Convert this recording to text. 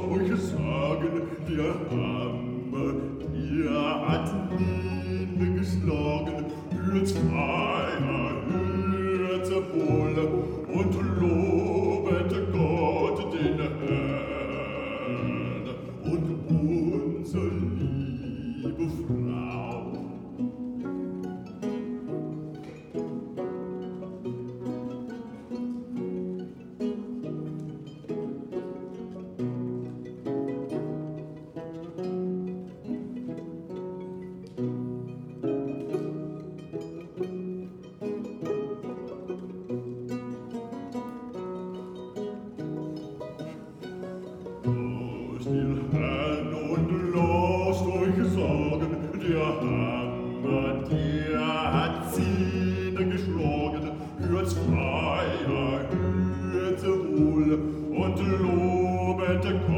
euch sagen, der Hammer, der hat Nene geschlagen, hört's feiner, hört's wohl, und lobet Gott den Herrn und unsere liebe Frau. Hört's feiner, hört's wohl, und lobet Gott